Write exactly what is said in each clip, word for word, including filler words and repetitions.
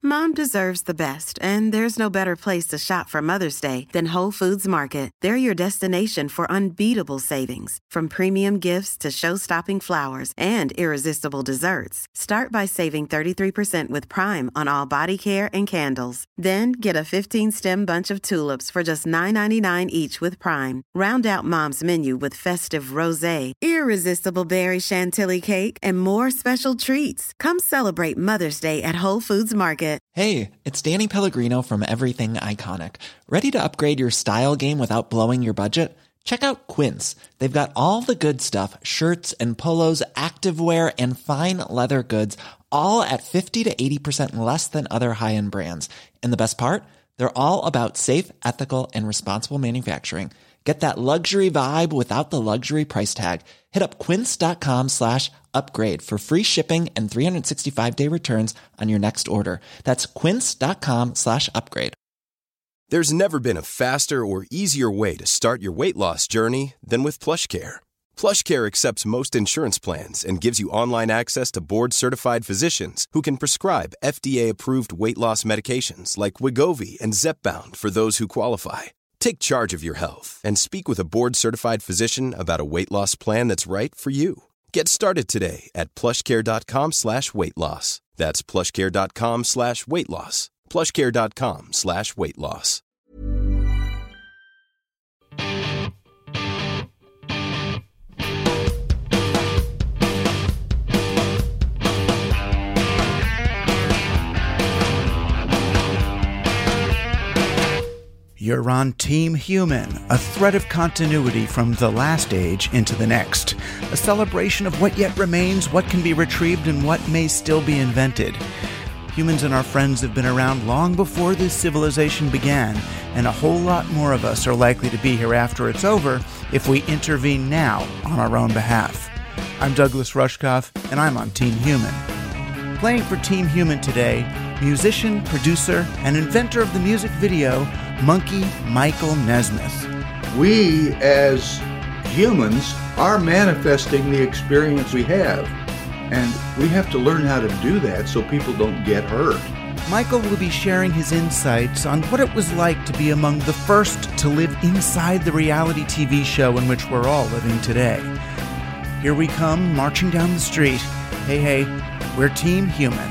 Mom deserves the best, and there's no better place to shop for Mother's Day than Whole Foods Market. They're your destination for unbeatable savings, from premium gifts to show-stopping flowers and irresistible desserts. Start by saving thirty-three percent with Prime on all body care and candles. Then get a fifteen-stem bunch of tulips for just nine ninety-nine each with Prime. Round out Mom's menu with festive rosé, irresistible berry chantilly cake, and more special treats. Come celebrate Mother's Day at Whole Foods Market. Hey, it's Danny Pellegrino from Everything Iconic. Ready to upgrade your style game without blowing your budget? Check out Quince. They've got all the good stuff, shirts and polos, activewear, and fine leather goods, all at fifty to eighty percent less than other high-end brands. And the best part? They're all about safe, ethical, and responsible manufacturing. Get that luxury vibe without the luxury price tag. Hit up quince.com slash upgrade for free shipping and three sixty-five day returns on your next order. That's quince.com slash upgrade. There's never been a faster or easier way to start your weight loss journey than with PlushCare. PlushCare accepts most insurance plans and gives you online access to board-certified physicians who can prescribe F D A-approved weight loss medications like Wegovy and Zepbound for those who qualify. Take charge of your health and speak with a board-certified physician about a weight loss plan that's right for you. Get started today at plushcare.com slash weight loss. That's plushcare.com slash weight loss. plushcare.com slash weight loss. You're on Team Human, a thread of continuity from the last age into the next. A celebration of what yet remains, what can be retrieved, and what may still be invented. Humans and our friends have been around long before this civilization began, and a whole lot more of us are likely to be here after it's over if we intervene now on our own behalf. I'm Douglas Rushkoff, and I'm on Team Human. Playing for Team Human today, musician, producer, and inventor of the music video, Monkey Michael Nesmith. We, as humans, are manifesting the experience we have, and we have to learn how to do that so people don't get hurt. Michael will be sharing his insights on what it was like to be among the first to live inside the reality T V show in which we're all living today. Here we come, marching down the street. Hey, hey, we're Team Human.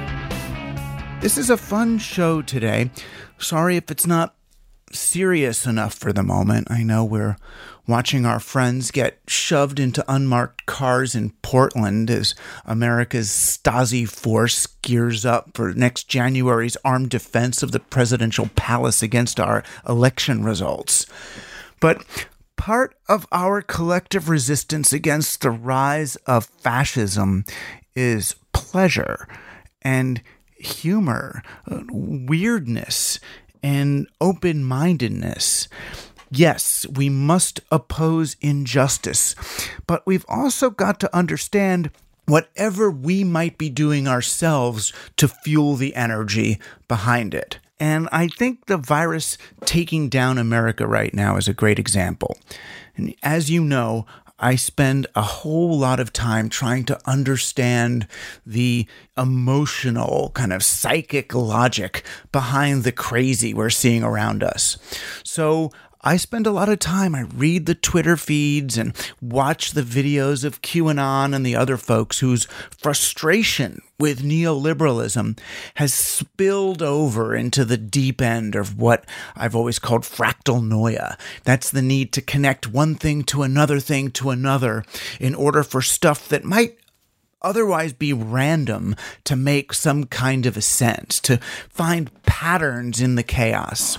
This is a fun show today. Sorry if it's not serious enough for the moment. I know we're watching our friends get shoved into unmarked cars in Portland as America's Stasi force gears up for next January's armed defense of the presidential palace against our election results. But part of our collective resistance against the rise of fascism is pleasure and humor, weirdness, and open-mindedness. Yes, we must oppose injustice, but we've also got to understand whatever we might be doing ourselves to fuel the energy behind it. And I think the virus taking down America right now is a great example. And as you know, I spend a whole lot of time trying to understand the emotional, kind of psychic logic behind the crazy we're seeing around us. So I spend a lot of time, I read the Twitter feeds and watch the videos of QAnon and the other folks whose frustration with neoliberalism has spilled over into the deep end of what I've always called fractal noia. That's the need to connect one thing to another thing to another in order for stuff that might otherwise be random to make some kind of a sense, to find patterns in the chaos.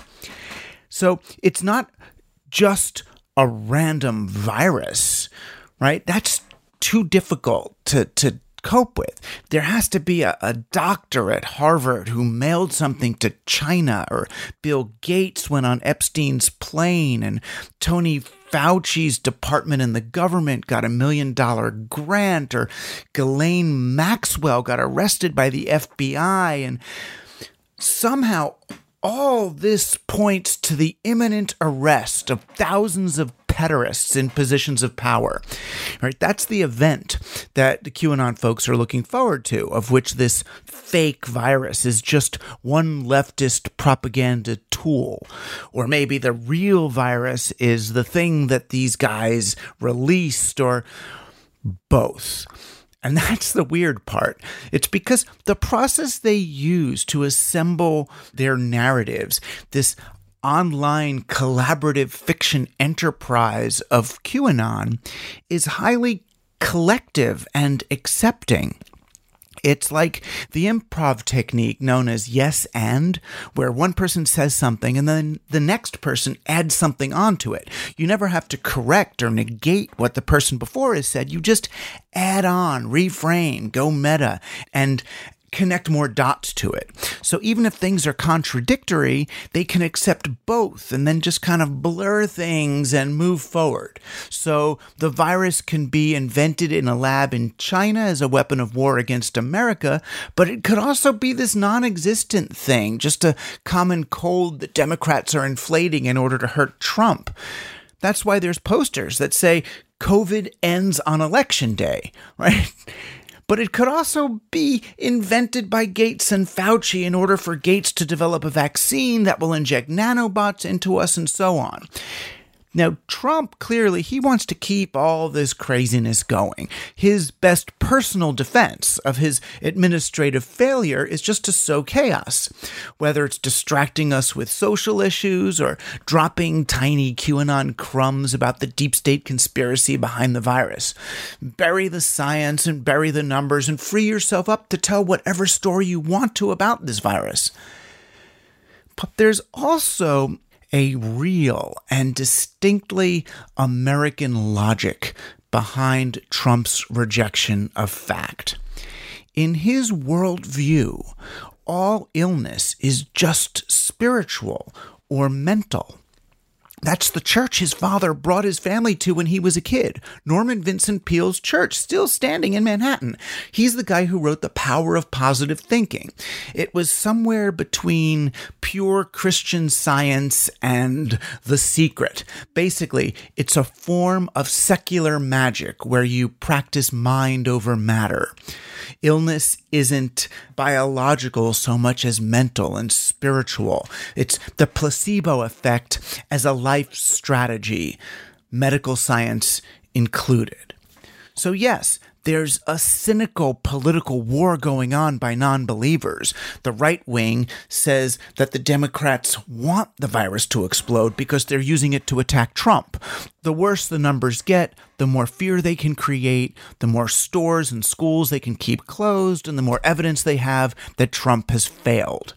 So it's not just a random virus, right? That's too difficult to, to cope with. There has to be a, a doctor at Harvard who mailed something to China, or Bill Gates went on Epstein's plane, and Tony Fauci's department in the government got a million dollar grant, or Ghislaine Maxwell got arrested by the F B I, and somehow all this points to the imminent arrest of thousands of pederasts in positions of power. Right? That's the event that the QAnon folks are looking forward to, of which this fake virus is just one leftist propaganda tool. Or maybe the real virus is the thing that these guys released, or both. And that's the weird part. It's because the process they use to assemble their narratives, this online collaborative fiction enterprise of QAnon, is highly collective and accepting. It's like the improv technique known as yes and, where one person says something and then the next person adds something onto it. You never have to correct or negate what the person before has said. You just add on, reframe, go meta, and connect more dots to it. So even if things are contradictory, they can accept both and then just kind of blur things and move forward. So the virus can be invented in a lab in China as a weapon of war against America, but it could also be this non-existent thing, just a common cold that Democrats are inflating in order to hurt Trump. That's why there's posters that say COVID ends on election day, right? But it could also be invented by Gates and Fauci in order for Gates to develop a vaccine that will inject nanobots into us and so on. Now, Trump, clearly, he wants to keep all this craziness going. His best personal defense of his administrative failure is just to sow chaos, whether it's distracting us with social issues or dropping tiny QAnon crumbs about the deep state conspiracy behind the virus. Bury the science and bury the numbers and free yourself up to tell whatever story you want to about this virus. But there's also a real and distinctly American logic behind Trump's rejection of fact. In his worldview, all illness is just spiritual or mental. That's the church his father brought his family to when he was a kid. Norman Vincent Peale's church, still standing in Manhattan. He's the guy who wrote The Power of Positive Thinking. It was somewhere between pure Christian Science and The Secret. Basically, it's a form of secular magic where you practice mind over matter. Illness isn't biological so much as mental and spiritual. It's the placebo effect as a life strategy, medical science included. So yes, there's a cynical political war going on by non-believers. The right wing says that the Democrats want the virus to explode because they're using it to attack Trump. The worse the numbers get, the more fear they can create, the more stores and schools they can keep closed, and the more evidence they have that Trump has failed.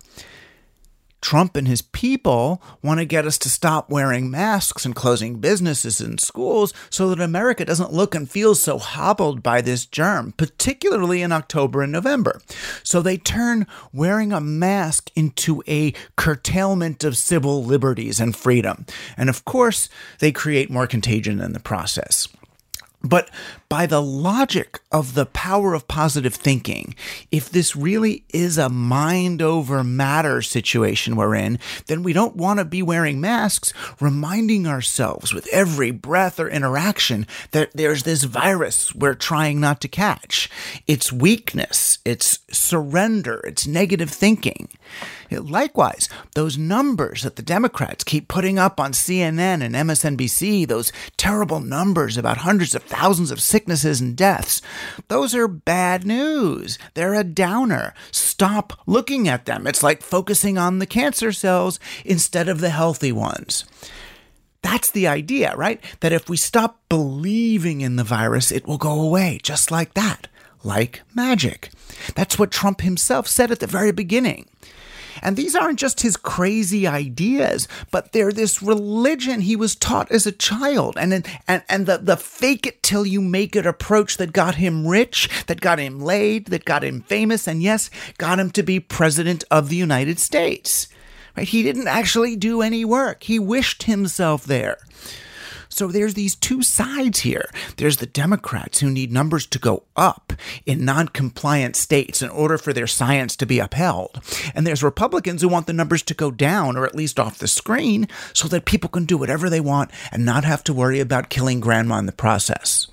Trump and his people want to get us to stop wearing masks and closing businesses and schools so that America doesn't look and feel so hobbled by this germ, particularly in October and November. So they turn wearing a mask into a curtailment of civil liberties and freedom. And of course, they create more contagion in the process. But by the logic of the power of positive thinking, if this really is a mind over matter situation we're in, then we don't want to be wearing masks, reminding ourselves with every breath or interaction that there's this virus we're trying not to catch. It's weakness, it's surrender, it's negative thinking. Likewise, those numbers that the Democrats keep putting up on C N N and M S N B C, those terrible numbers about hundreds of thousands of sicknesses and deaths, those are bad news. They're a downer. Stop looking at them. It's like focusing on the cancer cells instead of the healthy ones. That's the idea, right? That if we stop believing in the virus, it will go away just like that, like magic. That's what Trump himself said at the very beginning. And these aren't just his crazy ideas, but they're this religion he was taught as a child. And and, and the, the fake it till you make it approach that got him rich, that got him laid, that got him famous, and yes, got him to be president of the United States. Right? He didn't actually do any work. He wished himself there. So there's these two sides here. There's the Democrats who need numbers to go up in non-compliant states in order for their science to be upheld. And there's Republicans who want the numbers to go down, or at least off the screen, so that people can do whatever they want and not have to worry about killing grandma in the process.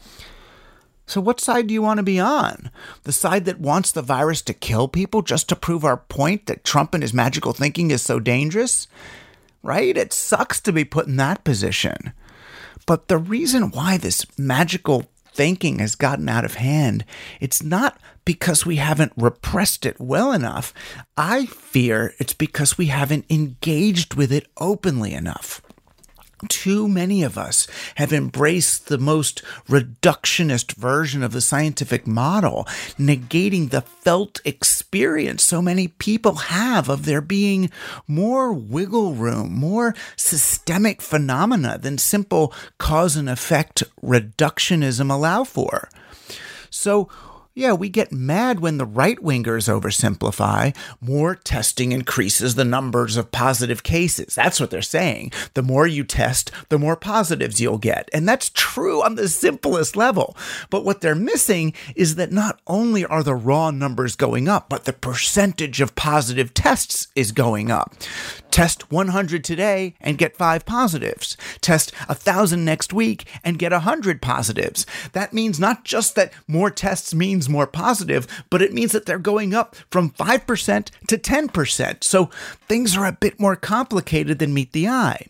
So what side do you want to be on? The side that wants the virus to kill people just to prove our point that Trump and his magical thinking is so dangerous? Right? It sucks to be put in that position. But the reason why this magical thinking has gotten out of hand, it's not because we haven't repressed it well enough. I fear it's because we haven't engaged with it openly enough. Too many of us have embraced the most reductionist version of the scientific model, negating the felt experience so many people have of there being more wiggle room, more systemic phenomena than simple cause and effect reductionism allow for. So, yeah, we get mad when the right-wingers oversimplify. More testing increases the numbers of positive cases. That's what they're saying. The more you test, the more positives you'll get. And that's true on the simplest level. But what they're missing is that not only are the raw numbers going up, but the percentage of positive tests is going up. Test one hundred today and get five positives. Test one thousand next week and get one hundred positives. That means not just that more tests means more positive, but it means that they're going up from five percent to ten percent. So things are a bit more complicated than meet the eye.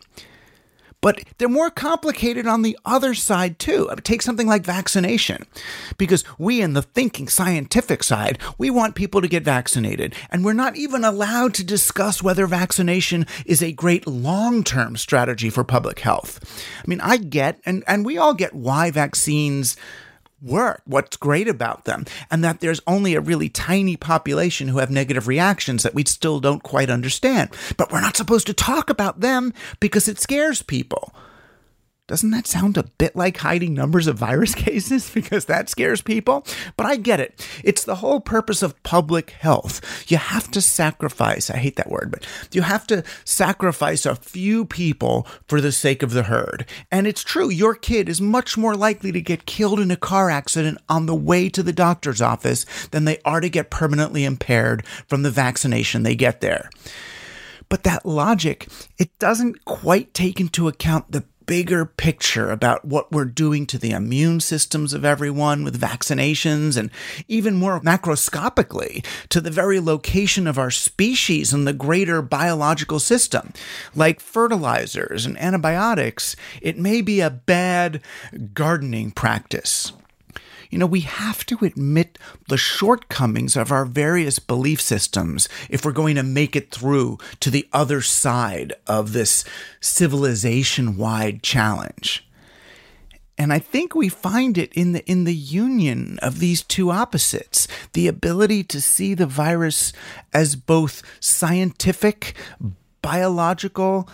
But they're more complicated on the other side, too. Take something like vaccination. Because we, in the thinking scientific side, we want people to get vaccinated. And we're not even allowed to discuss whether vaccination is a great long-term strategy for public health. I mean, I get, and, and we all get why vaccines work, what's great about them, and that there's only a really tiny population who have negative reactions that we still don't quite understand. But we're not supposed to talk about them because it scares people. Doesn't that sound a bit like hiding numbers of virus cases because that scares people? But I get it. It's the whole purpose of public health. You have to sacrifice, I hate that word, but you have to sacrifice a few people for the sake of the herd. And it's true, your kid is much more likely to get killed in a car accident on the way to the doctor's office than they are to get permanently impaired from the vaccination they get there. But that logic, it doesn't quite take into account the bigger picture about what we're doing to the immune systems of everyone with vaccinations, and even more macroscopically to the very location of our species in the greater biological system. Like fertilizers and antibiotics, it may be a bad gardening practice. You know, we have to admit the shortcomings of our various belief systems if we're going to make it through to the other side of this civilization-wide challenge. And I think we find it in the in the union of these two opposites, the ability to see the virus as both scientific, biological,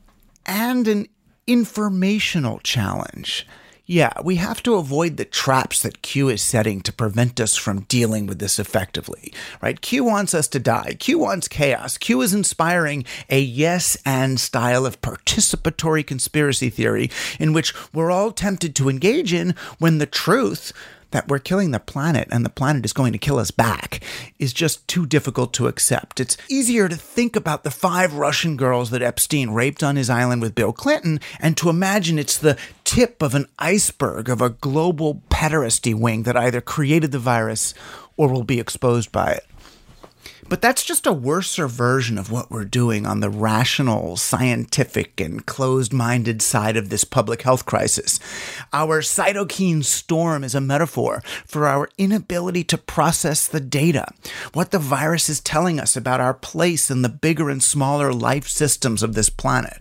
and an informational challenge. Yeah, we have to avoid the traps that Q is setting to prevent us from dealing with this effectively, right? Q wants us to die. Q wants chaos. Q is inspiring a yes and style of participatory conspiracy theory in which we're all tempted to engage in when the truth that we're killing the planet and the planet is going to kill us back is just too difficult to accept. It's easier to think about the five Russian girls that Epstein raped on his island with Bill Clinton and to imagine it's the tip of an iceberg of a global pederasty wing that either created the virus or will be exposed by it. But that's just a worser version of what we're doing on the rational, scientific, and closed-minded side of this public health crisis. Our cytokine storm is a metaphor for our inability to process the data, what the virus is telling us about our place in the bigger and smaller life systems of this planet.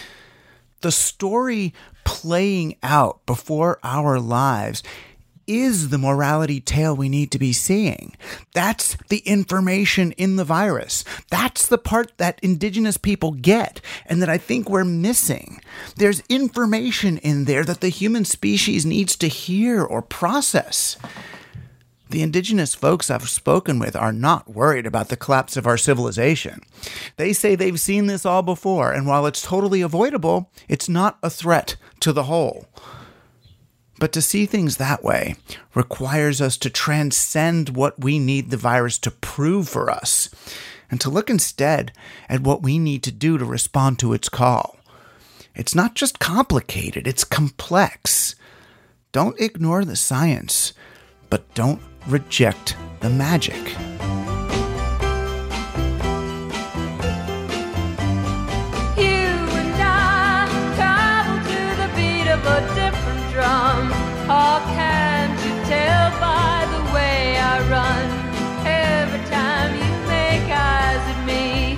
The story playing out before our lives is the morality tale we need to be seeing. That's the information in the virus. That's the part that indigenous people get and that I think we're missing. There's information in there that the human species needs to hear or process. The indigenous folks I've spoken with are not worried about the collapse of our civilization. They say they've seen this all before, and while it's totally avoidable, it's not a threat to the whole. But to see things that way requires us to transcend what we need the virus to prove for us, and to look instead at what we need to do to respond to its call. It's not just complicated, it's complex. Don't ignore the science, but don't reject the magic. You and I travel to the beat of a different drum. How can't you tell by the way I run? Every time you make eyes at me,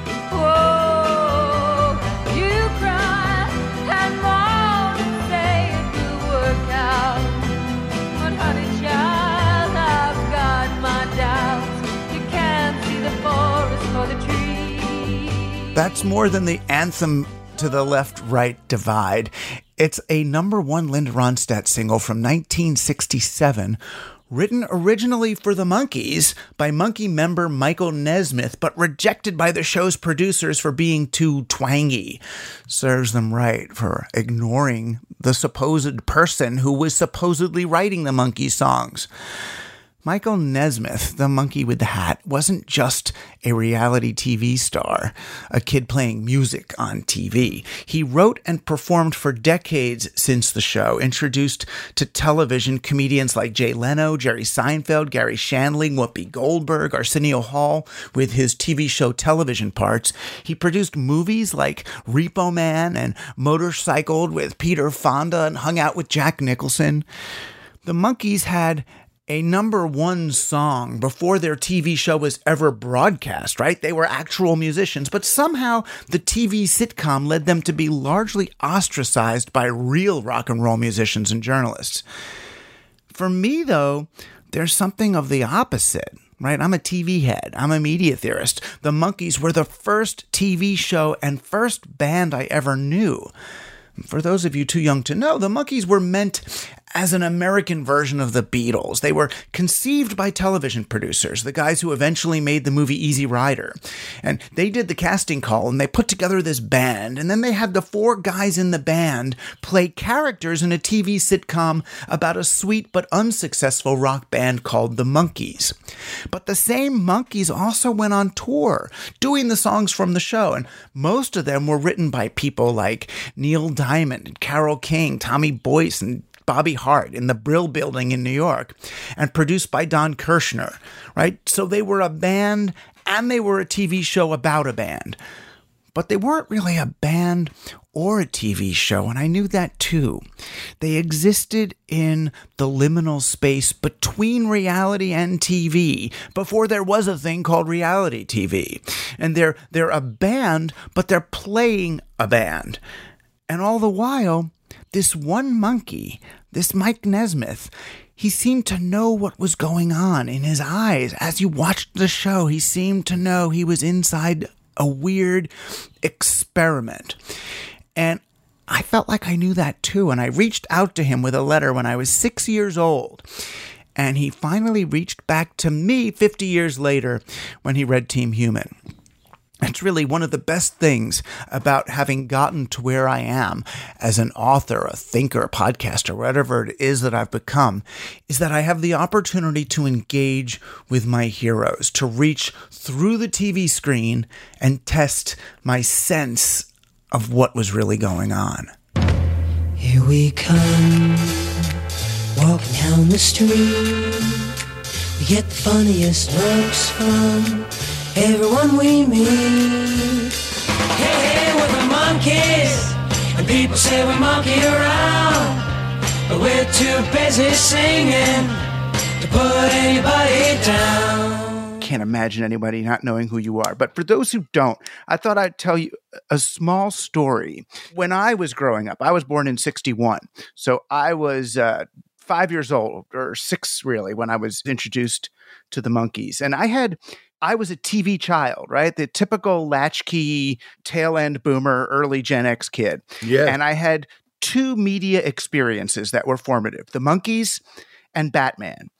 whoa, you cry and moan and say it will work out. But honey child, I've got my doubts. You can't see the forest for the trees. That's more than the anthem to the left-right divide. It's a number one Linda Ronstadt single from nineteen sixty-seven, written originally for the Monkees by Monkee member Michael Nesmith, but rejected by the show's producers for being too twangy. Serves them right for ignoring the supposed person who was supposedly writing the Monkees songs. Michael Nesmith, the monkey with the hat, wasn't just a reality T V star, a kid playing music on T V. He wrote and performed for decades since the show, introduced to television comedians like Jay Leno, Jerry Seinfeld, Gary Shandling, Whoopi Goldberg, Arsenio Hall with his T V show television parts. He produced movies like Repo Man and Motorcycled with Peter Fonda and hung out with Jack Nicholson. The Monkees had a number one song before their T V show was ever broadcast, right? They were actual musicians, but somehow the T V sitcom led them to be largely ostracized by real rock and roll musicians and journalists. For me, though, there's something of the opposite, right? I'm a T V head. I'm a media theorist. The Monkees were the first T V show and first band I ever knew. For those of you too young to know, the Monkees were meant as an American version of the Beatles. They were conceived by television producers, the guys who eventually made the movie Easy Rider. And they did the casting call, and they put together this band, and then they had the four guys in the band play characters in a T V sitcom about a sweet but unsuccessful rock band called the Monkees. But the same Monkees also went on tour, doing the songs from the show, and most of them were written by people like Neil Diamond, Carole King, Tommy Boyce, and Bobby Hart in the Brill Building in New York, and produced by Don Kirshner, right? So they were a band and they were a T V show about a band. But they weren't really a band or a T V show, and I knew that too. They existed in the liminal space between reality and T V, before there was a thing called reality T V. And they're they're a band, but they're playing a band. And all the while, this one monkey, this Mike Nesmith, he seemed to know what was going on in his eyes. As you watched the show, he seemed to know he was inside a weird experiment. And I felt like I knew that too. And I reached out to him with a letter when I was six years old. And he finally reached back to me fifty years later when he read Team Human. It's really one of the best things about having gotten to where I am as an author, a thinker, a podcaster, whatever it is that I've become, is that I have the opportunity to engage with my heroes, to reach through the T V screen and test my sense of what was really going on. Here we come, walking down the street. We get the funniest looks from everyone we meet. Hey, hey, we're the Monkees, and people say we monkey around, but we're too busy singing to put anybody down. Can't imagine anybody not knowing who you are. But for those who don't, I thought I'd tell you a small story. When I was growing up, I was born in sixty-one, so I was uh, five years old, or six really, when I was introduced to the Monkees. And I had I was a T V child, right? The typical latchkey, tail-end boomer, early Gen X kid. Yeah. And I had two media experiences that were formative, the Monkees and Batman.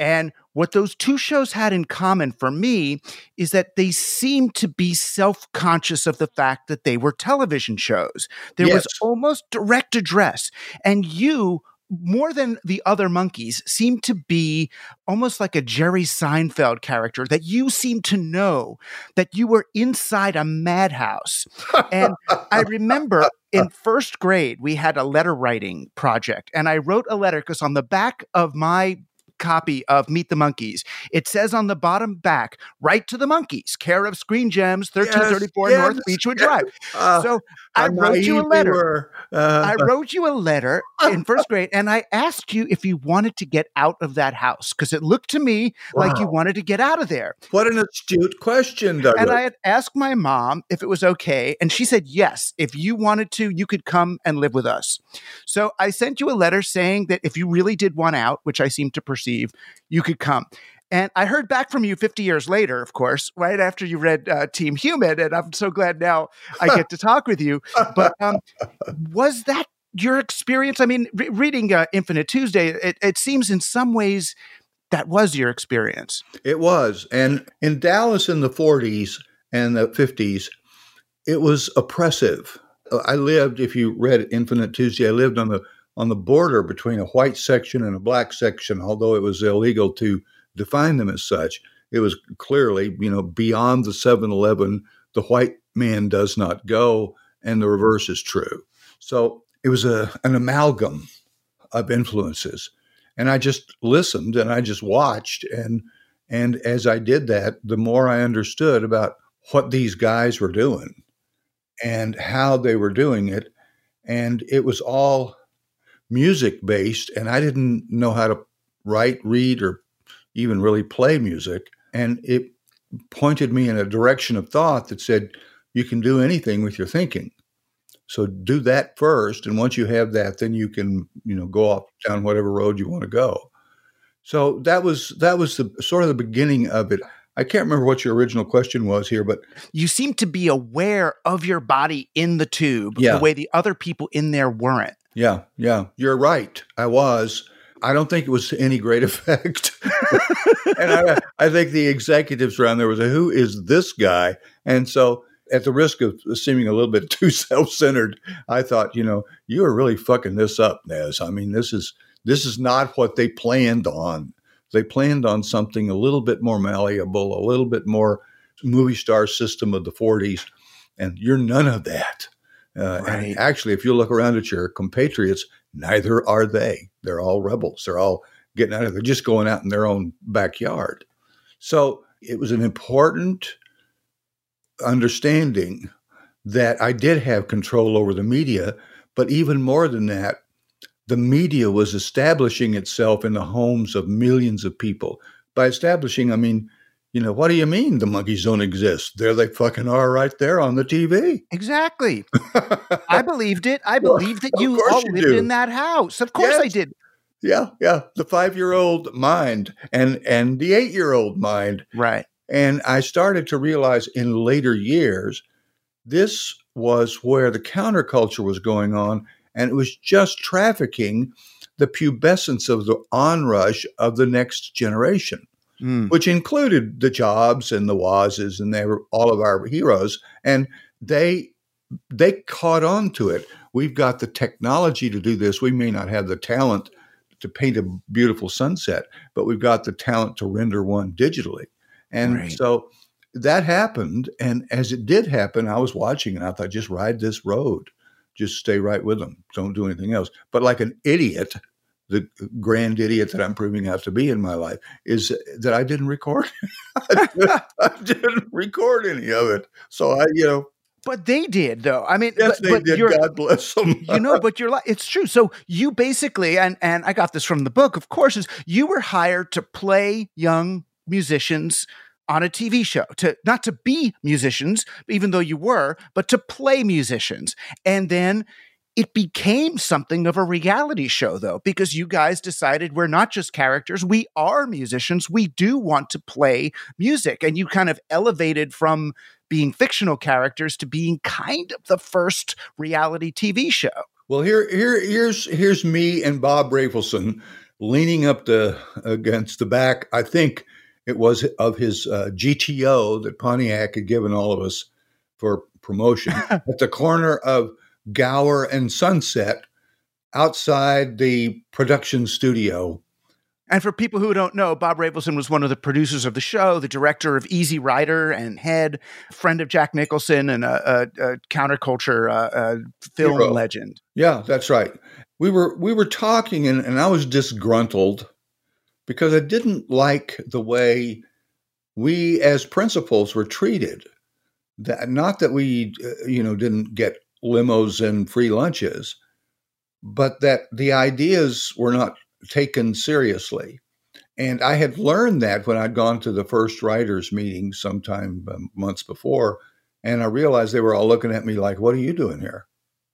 And what those two shows had in common for me is that they seemed to be self-conscious of the fact that they were television shows. There Yes. was almost direct address. And you, more than the other monkeys, seemed to be almost like a Jerry Seinfeld character, that you seemed to know that you were inside a madhouse. And I remember in first grade, we had a letter writing project, and I wrote a letter because on the back of my copy of Meet the Monkees, it says on the bottom back, "Write to the Monkees, care of Screen Gems, thirteen thirty-four Yes, North yes, Beechwood yes. Drive." Uh, so I how wrote you a naive we letter. were. Uh, I wrote you a letter in first grade, and I asked you if you wanted to get out of that house because it looked to me like you Wow. wanted to get out of there. What an astute question, Douglas. And I had asked my mom if it was okay, and she said yes. If you wanted to, you could come and live with us. So I sent you a letter saying that if you really did want out, which I seem to perceive, you could come. And I heard back from you fifty years later, of course, right after you read uh, Team Human, and I'm so glad now I get to talk with you. But um, was that your experience? I mean, re- reading uh, Infinite Tuesday, it, it seems in some ways that was your experience. It was. And in Dallas in the forties and the fifties, it was oppressive. I lived, if you read Infinite Tuesday, I lived on the on the border between a white section and a black section, although it was illegal to define them as such. It was clearly, you know, beyond the seven eleven, the white man does not go, and the reverse is true. So it was a an amalgam of influences. And I just listened and I just watched. And and as I did that, the more I understood about what these guys were doing and how they were doing it. And it was all music based. And I didn't know how to write, read, or even really play music. And it pointed me in a direction of thought that said, you can do anything with your thinking. So do that first. And once you have that, then you can, you know, go off down whatever road you want to go. So that was, that was the sort of the beginning of it. I can't remember what your original question was here, but You seem to be aware of your body in the tube Yeah. the way the other people in there weren't. yeah, yeah, you're right. I was. I don't think it was to any great effect. And I, I think the executives around there was, who is this guy? And so at the risk of seeming a little bit too self-centered, I thought, you know, you are really fucking this up, Nez. I mean, this is this is not what they planned on. They planned on something a little bit more malleable, a little bit more movie star system of the forties, and you're none of that. Uh, Right. And actually, if you look around at your compatriots, neither are they. They're all rebels. They're all getting out of. They're just going out in their own backyard. So it was an important understanding that I did have control over the media, but even more than that, the media was establishing itself in the homes of millions of people. By establishing, I mean, you know, what do you mean the monkeys don't exist? There they fucking are right there on the T V. Exactly. I believed it. I Well, believed that of you course all you lived do. in that house. Of course I Yes. did. Yeah, yeah. The five-year-old mind and and the eight-year-old mind. Right. And I started to realize in later years, this was where the counterculture was going on, and it was just trafficking the pubescence of the onrush of the next generation, Mm. which included the Jobs and the Wazes, and they were all of our heroes. And they they caught on to it. We've got the technology to do this. We may not have the talent to paint a beautiful sunset, but we've got the talent to render one digitally. And Right. so that happened. And as it did happen, I was watching and I thought, just ride this road. Just stay right with them. Don't do anything else. But like an idiot, the grand idiot that I'm proving out to be in my life is that I didn't record. I didn't record any of it. So I, you know, But they did, though. I mean, yes, but, they but did. you're, God bless them. you know, but you're like, it's true. So you basically, and and I got this from the book, of course, is you were hired to play young musicians on a T V show, to not to be musicians, even though you were, but to play musicians. And then it became something of a reality show, though, because you guys decided we're not just characters, we are musicians. We do want to play music. And you kind of elevated from being fictional characters to being kind of the first reality T V show. Well, here, here, here's here's me and Bob Rafelson leaning up the against the back. I think it was of his uh, G T O that Pontiac had given all of us for promotion at the corner of Gower and Sunset outside the production studio. And for people who don't know, Bob Rafelson was one of the producers of the show, the director of Easy Rider and Head, friend of Jack Nicholson, and a, a, a counterculture uh, uh, film Hero. legend. Yeah, that's right. We were we were talking, and, and I was disgruntled because I didn't like the way we as principals were treated. That not that we, uh, you know, didn't get limos and free lunches, but that the ideas were not taken seriously. And I had learned that when I'd gone to the first writers meeting sometime um, months before, and I realized they were all looking at me like, what are you doing here?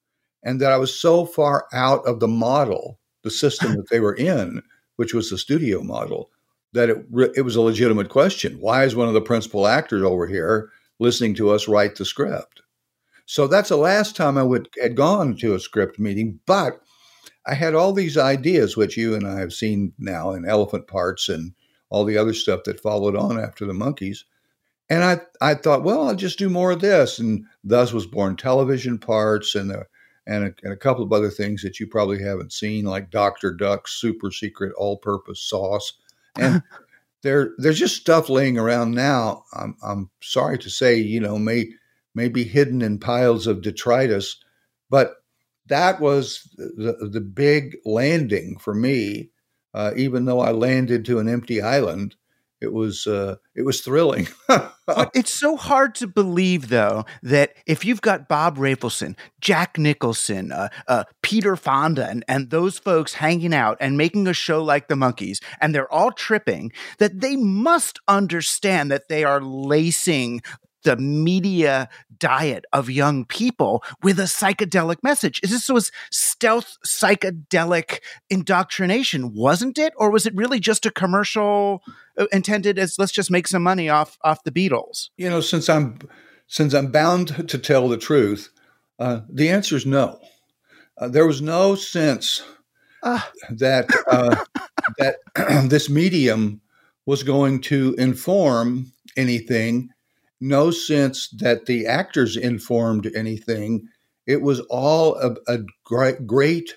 And that I was so far out of the model, the system that they were in, which was the studio model, that it re- it was a legitimate question. Why is one of the principal actors over here listening to us write the script? So that's the last time I would had gone to a script meeting, but I had all these ideas, which you and I have seen now in Elephant Parts and all the other stuff that followed on after the Monkees. And I, I thought, well, I'll just do more of this. And thus was born Television Parts and, the, and, a, and a couple of other things that you probably haven't seen, like Doctor Duck's super secret all-purpose sauce. And there, there's just stuff laying around now. I'm, I'm sorry to say, you know, may, may be hidden in piles of detritus, but that was the, the big landing for me. Uh, even though I landed to an empty island, it was uh, it was thrilling. But it's so hard to believe, though, that if you've got Bob Rafelson, Jack Nicholson, uh, uh, Peter Fonda, and, and those folks hanging out and making a show like the Monkees, and they're all tripping, that they must understand that they are lacing the media diet of young people with a psychedelic message. This was stealth psychedelic indoctrination, wasn't it? Or was it really just a commercial intended as let's just make some money off off the Beatles? You know, since I'm since I'm bound to tell the truth, uh, the answer is no. Uh, there was no sense uh. that uh, that this medium was going to inform anything. No sense that the actors informed anything. It was all a, a great, great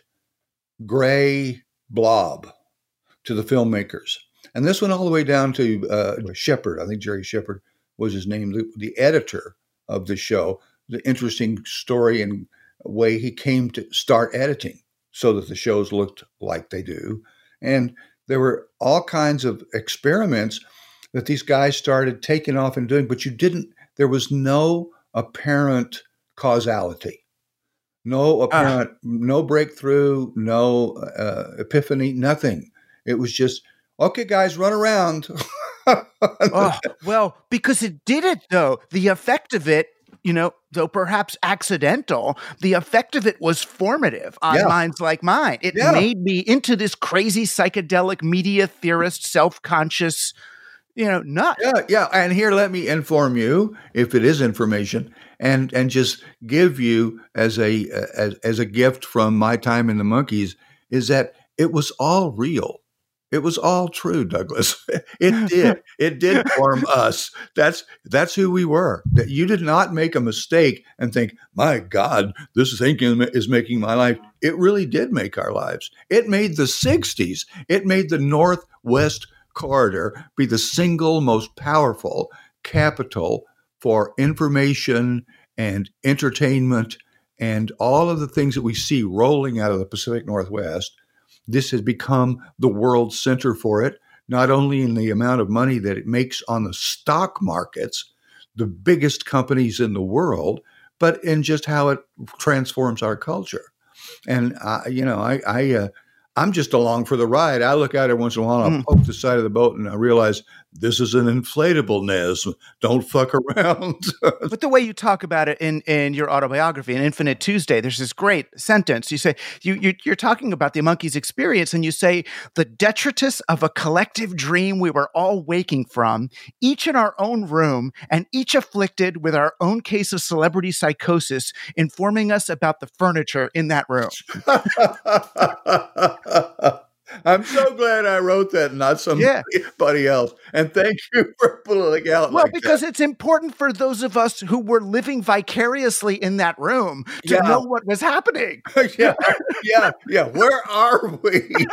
gray blob to the filmmakers. And this went all the way down to uh, Shepard. I think Jerry Shepard was his name, the, the editor of the show. The interesting story and way he came to start editing so that the shows looked like they do. And there were all kinds of experiments that these guys started taking off and doing, but you didn't, there was no apparent causality, no apparent, uh, no breakthrough, no uh, epiphany, nothing. It was just, okay, guys, run around. Oh, well, because it did it, though. The effect of it, you know, though perhaps accidental, the effect of it was formative on yeah. minds like mine. It yeah. made me into this crazy psychedelic media theorist, self-conscious, you know, nut. Yeah, yeah. And here, let me inform you, if it is information, and and just give you as a as, as a gift from my time in the Monkees, is that it was all real. It was all true, Douglas. It did. It did form us. That's that's who we were. That you did not make a mistake and think, my God, this thinking is making my life. It really did make our lives. It made the sixties. It made the Northwest Corridor be the single most powerful capital for information and entertainment and all of the things that we see rolling out of the Pacific Northwest. This has become the world center for it, not only in the amount of money that it makes on the stock markets, the biggest companies in the world, but in just how it transforms our culture. And, uh, you know, I, I uh, I'm just along for the ride. I look out every once in a while and I'll mm. poke the side of the boat and I realize this is an inflatable, Nez. Don't fuck around. But the way you talk about it in, in your autobiography, in Infinite Tuesday, there's this great sentence. You say, you, you, you're talking about the Monkees' experience and you say, the detritus of a collective dream we were all waking from, each in our own room and each afflicted with our own case of celebrity psychosis, informing us about the furniture in that room. I'm so glad I wrote that, and not Yeah. somebody else. And thank you for pulling it out Well, like because that. it's important for those of us who were living vicariously in that room to Yeah. know what was happening. yeah, yeah, yeah. Where are we?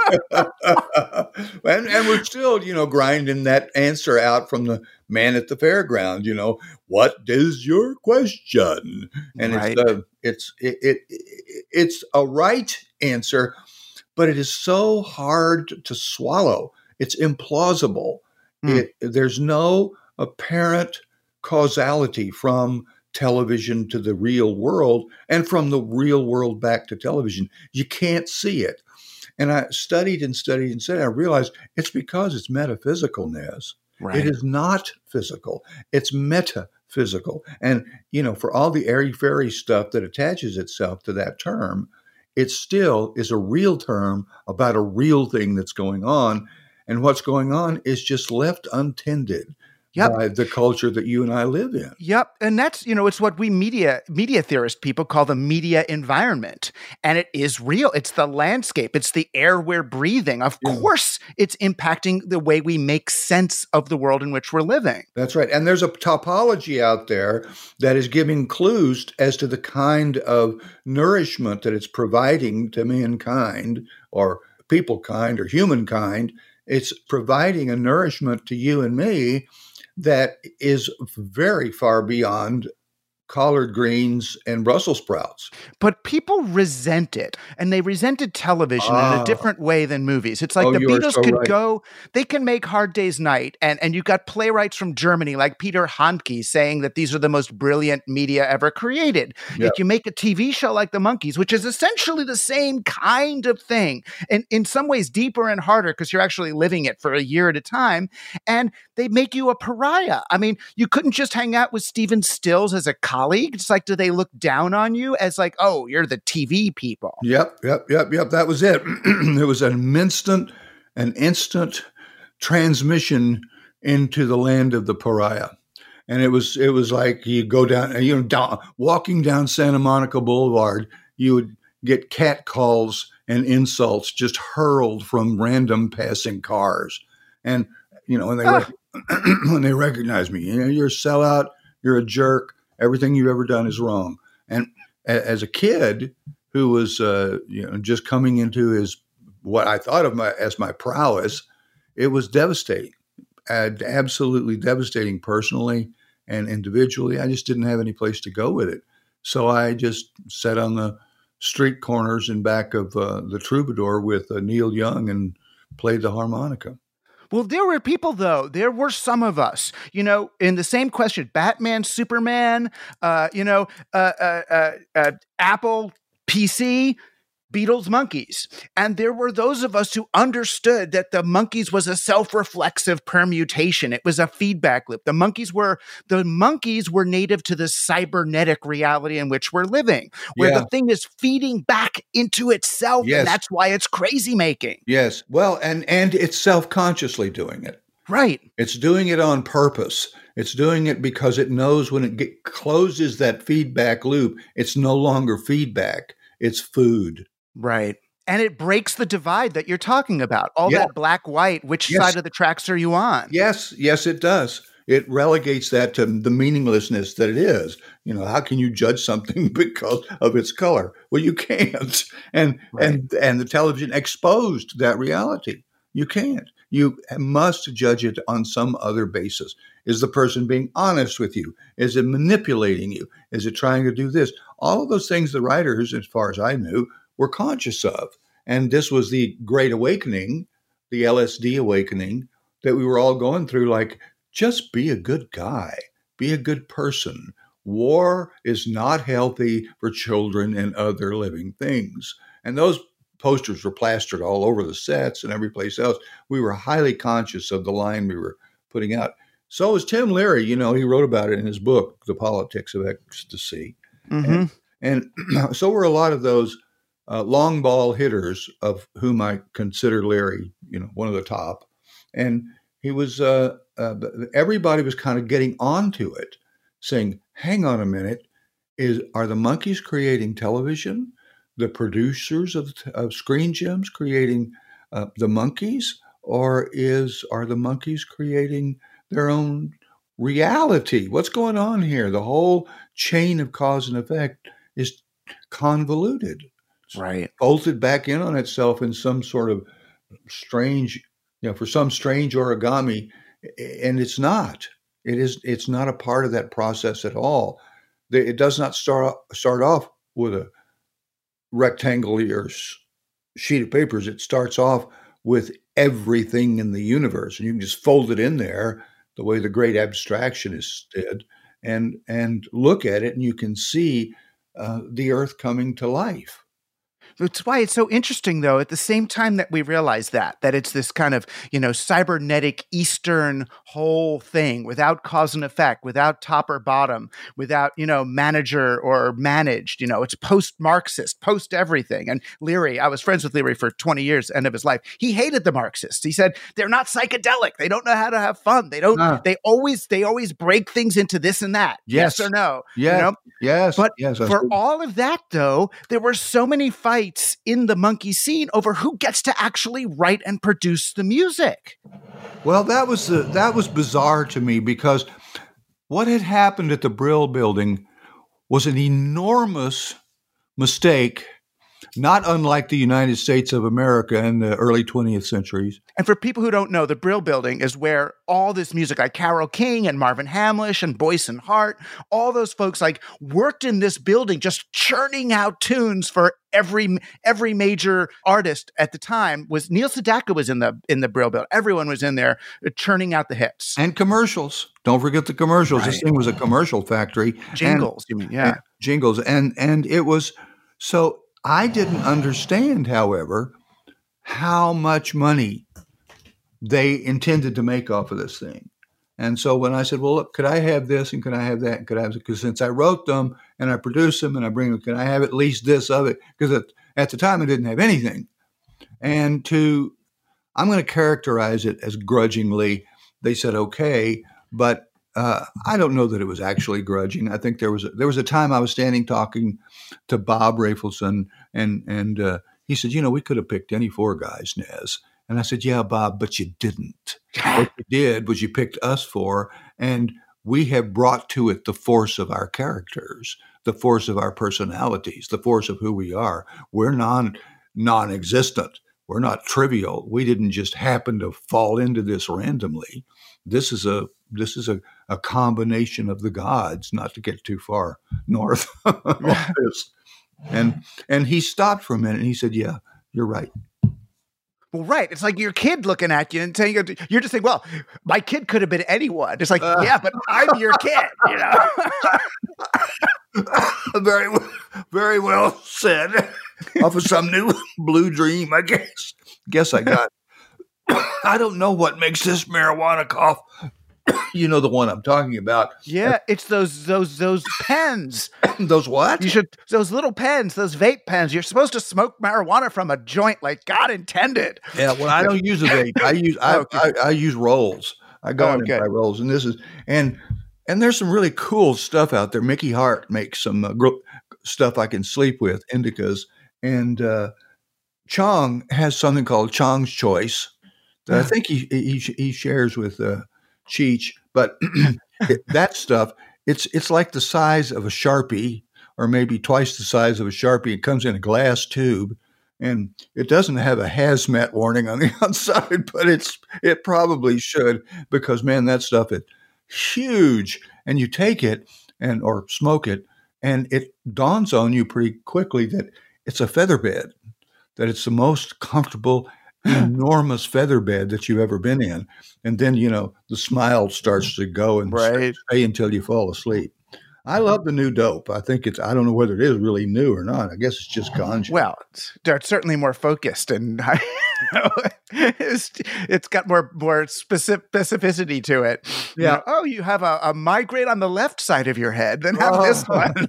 and and we're still, you know, grinding that answer out from the man at the fairground. You know, what is your question? And Right. it's uh, it's it, it it's a right answer, but it is so hard to swallow. It's implausible. Hmm. It there's no apparent causality from television to the real world and from the real world back to television. You can't see it. And I studied and studied and studied. I realized it's because it's metaphysical, Nez. Right. It is not physical. It's metaphysical. And, you know, for all the airy-fairy stuff that attaches itself to that term, it still is a real term about a real thing that's going on. And what's going on is just left untended Yep. by the culture that you and I live in. Yep. And that's, you know, it's what we media media theorist people call the media environment. And it is real. It's the landscape. It's the air we're breathing. Of Yeah. course, it's impacting the way we make sense of the world in which we're living. That's right. And there's a topology out there that is giving clues as to the kind of nourishment that it's providing to mankind or people kind or humankind. It's providing a nourishment to you and me that is very far beyond collard greens and Brussels sprouts. But people resent it, and they resented television in Ah. a different way than movies. It's like Oh, the you are Beatles so could right. go, they can make Hard Day's Night, and, and you've got playwrights from Germany like Peter Handke saying that these are the most brilliant media ever created. Yeah. Yet you make a T V show like The Monkees, which is essentially the same kind of thing, and in some ways deeper and harder because you're actually living it for a year at a time, and they make you a pariah. I mean, you couldn't just hang out with Stephen Stills as a colleague. It's like, do they look down on you as like, oh, you're the T V people? Yep, yep, yep, yep. That was it. It was an instant, an instant transmission into the land of the pariah. And it was it was like you go down, you know, down, walking down Santa Monica Boulevard, you would get catcalls and insults just hurled from random passing cars. And, you know, when they, Ah. when they recognize me, you know, you're a sellout, you're a jerk, everything you've ever done is wrong. And a- as a kid who was, uh, you know, just coming into his, what I thought of my as my prowess, it was devastating, uh, absolutely devastating personally and individually. I just didn't have any place to go with it. So I just sat on the street corners in back of uh, the Troubadour with uh, Neil Young and played the harmonica. Well, there were people, though. There were some of us, you know, in the same question, Batman, Superman, uh, you know, uh, uh, uh, uh, Apple, P C, Beatles, Monkees. And there were those of us who understood that the Monkees was a self-reflexive permutation. It was a feedback loop. The Monkees were, the Monkees were native to the cybernetic reality in which we're living, where Yeah. the thing is feeding back into itself. Yes. And that's why it's crazy making. Yes. Well, and, and it's self-consciously doing it. Right. It's doing it on purpose. It's doing it because it knows when it get, closes that feedback loop, it's no longer feedback, it's food. Right. And it breaks the divide that you're talking about. All Yeah. that black, white, which Yes. side of the tracks are you on? Yes, yes, it does. It relegates that to the meaninglessness that it is. You know, how can you judge something because of its color? Well, you can't. And Right. and and the television exposed that reality. You can't. You must judge it on some other basis. Is the person being honest with you? Is it manipulating you? Is it trying to do this? All of those things the writers, as far as I knew, were conscious of. And this was the Great Awakening, the L S D awakening that we were all going through. Like, just be a good guy, be a good person. War is not healthy for children and other living things. And those posters were plastered all over the sets and every place else. We were highly conscious of the line we were putting out. So was Tim Leary. You know, he wrote about it in his book, The Politics of Ecstasy. Mm-hmm. And, and so were a lot of those uh, long ball hitters, of whom I consider Leary, you know, one of the top. And he was, uh, uh, everybody was kind of getting onto it, saying, hang on a minute, is are the Monkees creating television? The producers of, of Screen Gems creating uh, the monkeys, or is are the monkeys creating their own reality? What's going on here? The whole chain of cause and effect is convoluted, Right. bolted back in on itself in some sort of strange, you know, for some strange origami, and it's not. It is. It's not a part of that process at all. It does not start start off with a rectangular sheet of papers. It starts off with everything in the universe, and you can just fold it in there the way the great abstractionists did, and and look at it, and you can see uh, the Earth coming to life. That's why it's so interesting, though, at the same time that we realize that, that it's this kind of, you know, cybernetic Eastern whole thing without cause and effect, without top or bottom, without, you know, manager or managed, you know, it's post-Marxist, post-everything. And Leary, I was friends with Leary for twenty years, end of his life. He hated the Marxists. He said, they're not psychedelic. They don't know how to have fun. They don't, Ah. they always, they always break things into this and that. Yes. Yes or no. Yeah. You know? Yes. But yes. for all of that, though, there were so many fights in the monkey scene over who gets to actually write and produce the music. Well, that was the, that was bizarre to me, because what had happened at the Brill Building was an enormous mistake, not unlike the United States of America in the early twentieth centuries. And for people who don't know, the Brill Building is where all this music, like Carole King and Marvin Hamlish and Boyce and Hart, all those folks like worked in this building, just churning out tunes for every every major artist at the time. Was Neil Sedaka was in the in the Brill Building. Everyone was in there uh, churning out the hits And commercials. Don't forget the commercials. This Right. thing was a commercial factory. jingles. you mean, And, yeah. and jingles. And and it was so I didn't understand, however, how much money they intended to make off of this thing. And so when I said, well, look, could I have this and could I have that and could I have it? Because since I wrote them and I produce them and I bring them, can I have at least this of it? Because at, at the time I didn't have anything. And to, I'm going to characterize it as grudgingly, they said, okay, but uh, I don't know that it was actually grudging. I think there was a, there was a time I was standing talking to Bob Rafelson, and and uh, he said, you know, we could have picked any four guys, Nez. And I said, yeah, Bob, but you didn't. What you did was you picked us four, and we have brought to it the force of our characters, the force of our personalities, the force of who we are. We're non non-existent. We're not trivial. We didn't just happen to fall into this randomly. This is a this is a, a combination of the gods, not to get too far north on this. And and he stopped for a minute and he said, yeah, you're right. Well, right. It's like your kid looking at you and saying, you're just saying, well, my kid could have been anyone. It's like, Uh. yeah, but I'm your kid, you know? very, well- very well said. Off of some new blue dream, I guess. Guess I got. I don't know what makes this marijuana cough. You know the one I'm talking about. Yeah, it's those those those pens. Those what? You should those little pens, those vape pens. You're supposed to smoke marijuana from a joint like God intended. Yeah, well, I don't use a vape. I use I, Oh, okay. I, I use rolls. I go Oh, in okay. and buy rolls, and this is and and there's some really cool stuff out there. Mickey Hart makes some uh, gro- stuff I can sleep with, indicas, and uh, Chong has something called Chong's Choice that I think he he, he shares with uh, Cheech. But it, that stuff, it's it's like the size of a Sharpie, or maybe twice the size of a Sharpie. It comes in a glass tube, and it doesn't have a hazmat warning on the outside, but it's it probably should, because man, that stuff is huge. And you take it and or smoke it, and it dawns on you pretty quickly that it's a feather bed, that it's the most comfortable, enormous feather bed that you've ever been in. And then, you know, the smile starts to go and Right. stay until you fall asleep. I love the new dope. I think it's, I don't know whether it is really new or not. I guess it's just ganja. Well, it's, it's certainly more focused, and it's, it's got more more specific, specificity to it. You Yeah. know, oh, you have a, a migraine on the left side of your head, then have this one.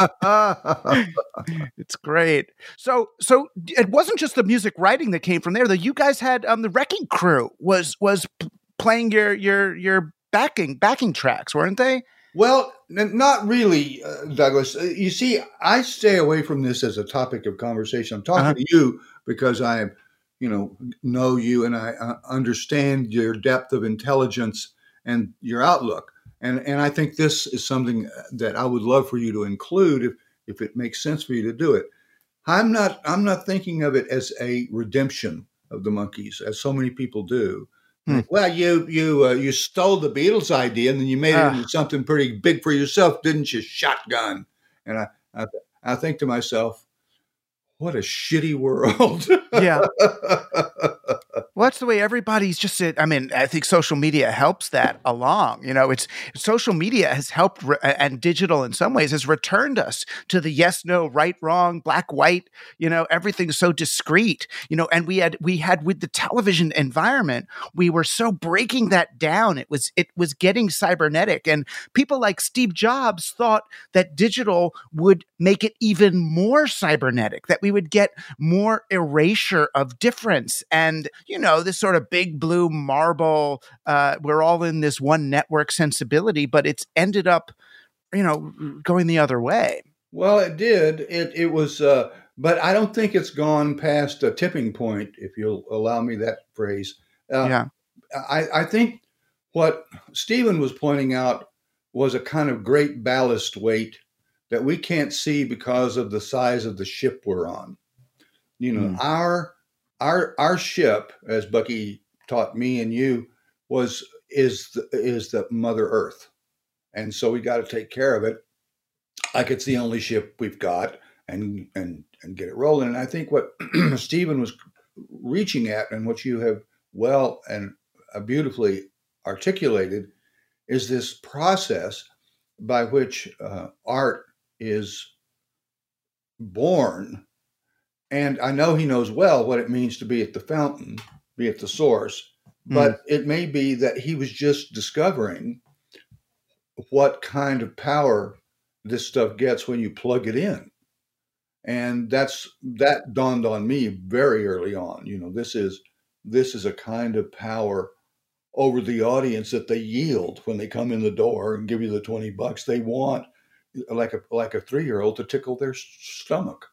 It's great. So, so it wasn't just the music writing that came from there. Though you guys had um, the Wrecking Crew was was p- playing your your your backing backing tracks, weren't they? Well, n- not really, uh, Douglas. Uh, You see, I stay away from this as a topic of conversation. I'm talking Uh-huh. to you because I'm, you know, know you, and I uh, understand your depth of intelligence and your outlook. And and I think this is something that I would love for you to include if, if it makes sense for you to do it. I'm not I'm not thinking of it as a redemption of the Monkees, as so many people do. Hmm. Well, you you uh, you stole the Beatles idea, and then you made it uh. into something pretty big for yourself, didn't you? Shotgun. And I I, I think to myself, what a shitty world. Yeah. Well, that's the way everybody's just, I mean, I think social media helps that along. You know, it's social media has helped re- and digital in some ways has returned us to the yes, no, right, wrong, black, white, you know, everything's so discrete, you know, and we had, we had with the television environment, we were so breaking that down. It was, it was getting cybernetic, and people like Steve Jobs thought that digital would make it even more cybernetic, that we would get more erasure of difference. And, you know, this sort of big blue marble, uh, we're all in this one network sensibility, but it's ended up, you know, going the other way. Well, it did. It it was, uh, but I don't think it's gone past a tipping point, if you'll allow me that phrase. Uh, yeah. I, I think what Stephen was pointing out was a kind of great ballast weight that we can't see because of the size of the ship we're on. You know, mm. our our our ship, as Bucky taught me and you, was is the, is the Mother Earth, and so we got to take care of it like it's the only ship we've got, and and and get it rolling. And I think what Stephen was reaching at, and what you have well and beautifully articulated, is this process by which uh, art is born. And I know he knows well what it means to be at the fountain, be at the source, but mm. it may be that he was just discovering what kind of power this stuff gets when you plug it in. And that's, that dawned on me very early on. You know, this is, this is a kind of power over the audience that they yield when they come in the door and give you the twenty bucks they want, like a, like a three-year-old, to tickle their stomach.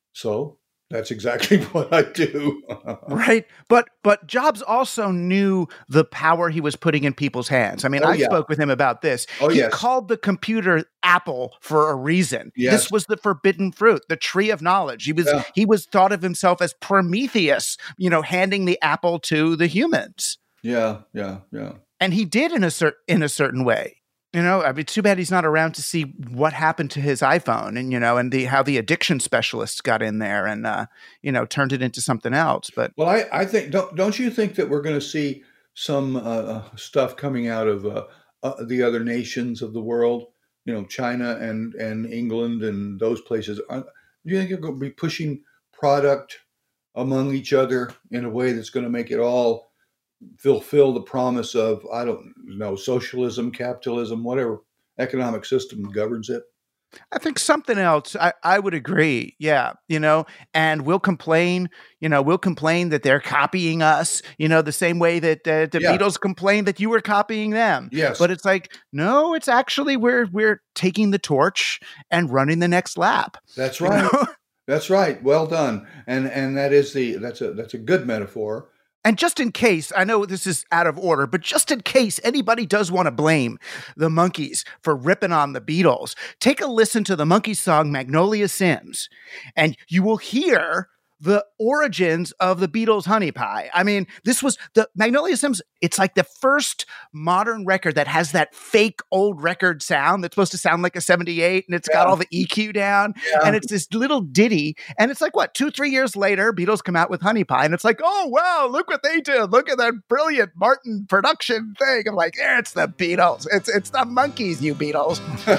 So that's exactly what I do. Right. But but Jobs also knew the power he was putting in people's hands. I mean, oh, I yeah. spoke with him about this. Oh, he yes. called the computer Apple for a reason. Yes. This was the forbidden fruit, the tree of knowledge. He was yeah. he was thought of himself as Prometheus, you know, handing the apple to the humans. Yeah, yeah, yeah. And he did in a cer- in a certain way. You know, I mean, too bad he's not around to see what happened to his iPhone, and, you know, and the how the addiction specialists got in there and, uh, you know, turned it into something else. But well, I, I think, don't don't you think that we're going to see some uh, stuff coming out of uh, uh, the other nations of the world, you know, China and, and England and those places? Do you think they're going to be pushing product among each other in a way that's going to make it all fulfill the promise of, I don't know, socialism, capitalism, whatever economic system governs it? I think something else. I, I would agree. Yeah. You know, and we'll complain, you know, we'll complain that they're copying us, you know, the same way that uh, the yeah. Beatles complained that you were copying them. Yes. But it's like, no, it's actually we're, we're taking the torch and running the next lap. That's right. You know? That's right. Well done. And, and that is the, that's a, that's a good metaphor. And just in case, I know this is out of order, but just in case anybody does want to blame the Monkees for ripping on the Beatles, take a listen to the Monkees song Magnolia Sims, and you will hear the origins of the Beatles' Honey Pie. I mean, this was the Magnolia Sims. It's like the first modern record that has that fake old record sound that's supposed to sound like a seventy-eight, and it's yeah. got all the E Q down, yeah. and it's this little ditty. And it's like, what, two, three years later, Beatles come out with Honey Pie, and it's like, oh, wow, look what they did. Look at that brilliant Martin production thing. I'm like, yeah, it's the Beatles. It's, it's the Monkees, you Beatles.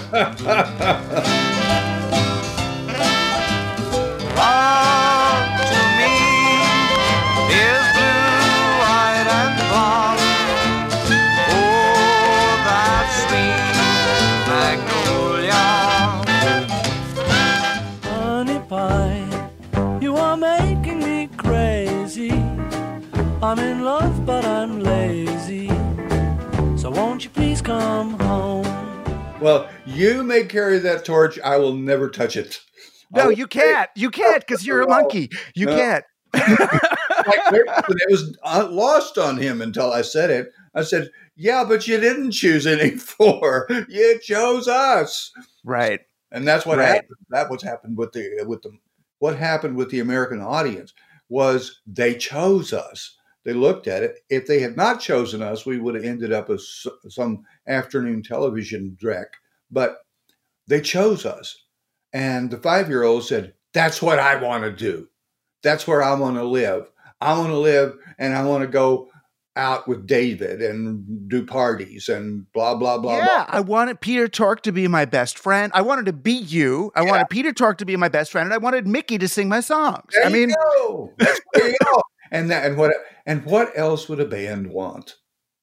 I'm in love, but I'm lazy. So won't you please come home? Well, you may carry that torch. I will never touch it. No, you can't. You can't because you're a monkey. You no. can't. it was lost on him until I said it. I said, yeah, but you didn't choose any four. You chose us. Right. And that's what right. happened. That was happened with the with the what happened with the American audience was they chose us. They looked at it. If they had not chosen us, we would have ended up as some afternoon television dreck. But they chose us. And the five-year-old said, that's what I want to do. That's where I want to live. I want to live and I want to go out with David and do parties and blah, blah, blah, yeah, blah. I wanted Peter Tork to be my best friend. I wanted to be you. I yeah. wanted Peter Tork to be my best friend. And I wanted Mickey to sing my songs. There I mean, you go. That's where you go. And that, and what and what else would a band want?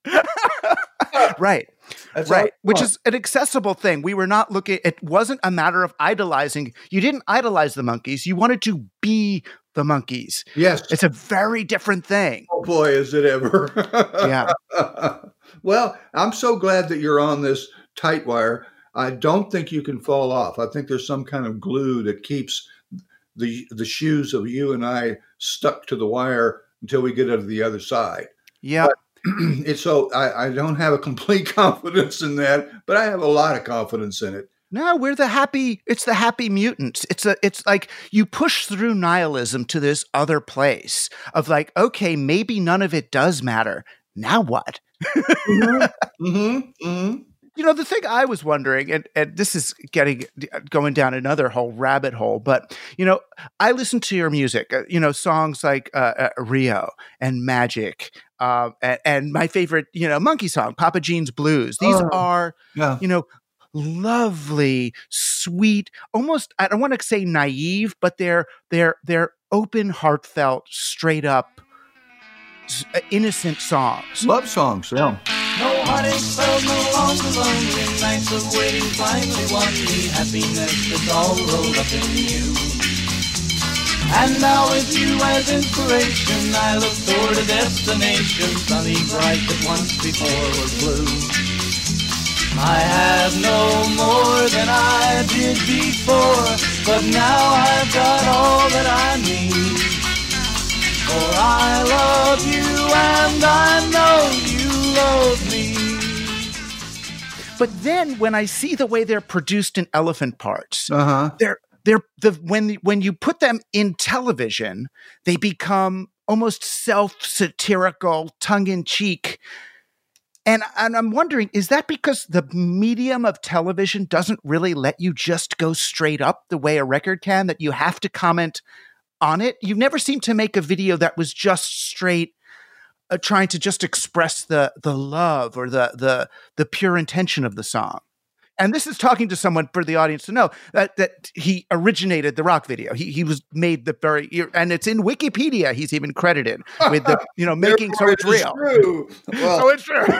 Right. That's right. Which is an accessible thing. We were not looking, it wasn't a matter of idolizing. You didn't idolize the Monkees. You wanted to be the Monkees. Yes. It's a very different thing. Oh boy, is it ever. Yeah. Well, I'm so glad that you're on this tight wire. I don't think you can fall off. I think there's some kind of glue that keeps the the shoes of you and I stuck to the wire until we get to the other side. Yeah. But it's so I, I don't have a complete confidence in that, but I have a lot of confidence in it. No, we're the happy, it's the happy mutants. It's a, it's like you push through nihilism to this other place of like, okay, maybe none of it does matter. Now what? mm-hmm. Mm-hmm. Mm-hmm. You know, the thing I was wondering, and, and this is getting going down another whole rabbit hole, but, you know, I listen to your music, uh, you know, songs like uh, uh, Rio and Magic, uh, and, and my favorite, you know, Monkey song, Papa Gene's Blues. These oh, are, yeah. you know, lovely, sweet, almost, I don't want to say naive, but they're, they're, they're open, heartfelt, straight up, innocent songs. Love songs, yeah. No heartache spells, no longer lonely nights of waiting finally won me happiness that's all rolled up in you. And now with you as inspiration, I look toward a destination sunny, bright that once before was blue. I have no more than I did before, but now I've got all that I need. For I love you and I know you love me. But then when I see the way they're produced in Elephant Parts, uh-huh. they're they're the when when you put them in television, they become almost self-satirical, tongue-in-cheek. And, and I'm wondering, is that because the medium of television doesn't really let you just go straight up the way a record can, that you have to comment on it? You've never seemed to make a video that was just straight uh, trying to just express the the love or the the the pure intention of the song. And this is talking to someone for the audience to know that that he originated the rock video. He he was made the very, and it's in Wikipedia. He's even credited with the, you know, making So It's Real. True. Well, so it's true.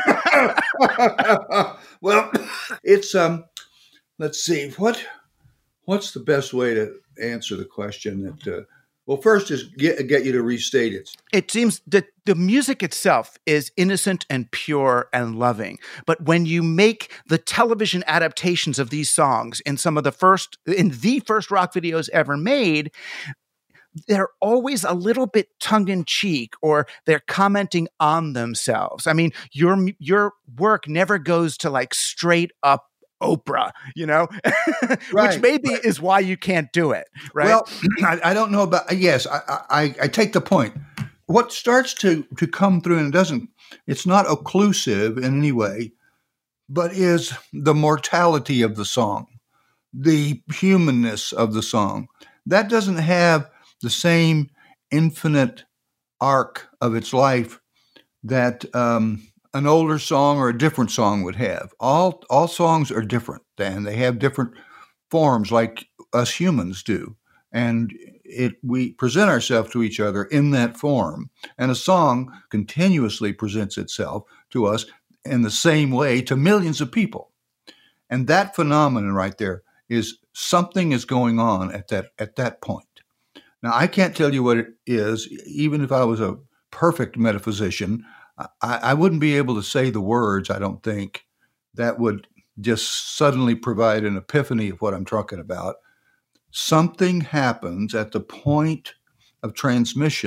Well, it's um. Let's see what what's the best way to answer the question that. Uh, Well, first is get get you to restate it. It seems that the music itself is innocent and pure and loving. But when you make the television adaptations of these songs in some of the first, in the first rock videos ever made, they're always a little bit tongue-in-cheek, or they're commenting on themselves. I mean, your your work never goes to like straight up Oprah, you know, right, which maybe right. is why you can't do it, right? Well, I, I don't know about, yes, I, I, I take the point. What starts to, to come through, and it doesn't, it's not occlusive in any way, but is the mortality of the song, the humanness of the song. That doesn't have the same infinite arc of its life that, um, an older song or a different song would have. All all songs are different, and they have different forms like us humans do. And it we present ourselves to each other in that form. And a song continuously presents itself to us in the same way to millions of people. And that phenomenon right there is something is going on at that at that point. Now, I can't tell you what it is, even if I was a perfect metaphysician. I, I wouldn't be able to say the words, I don't think, that would just suddenly provide an epiphany of what I'm talking about. Something happens at the point of transmission